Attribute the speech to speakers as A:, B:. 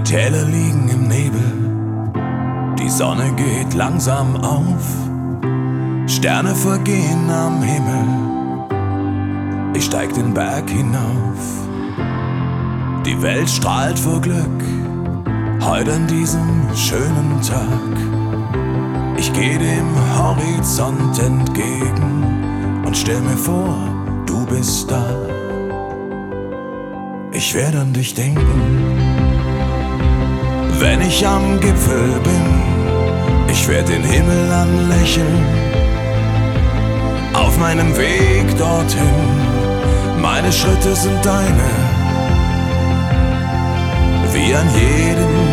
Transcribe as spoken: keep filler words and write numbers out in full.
A: Täler liegen im Nebel, die Sonne geht langsam auf, Sterne vergehen am Himmel, ich steig den Berg hinauf. Die Welt strahlt vor Glück, heute an diesem schönen Tag. Ich geh dem Horizont entgegen und stell mir vor, du bist da. Ich werd an dich denken, wenn ich am Gipfel bin. Ich werd den Himmel anlächeln, auf meinem Weg dorthin. Meine Schritte sind deine, wie an jedem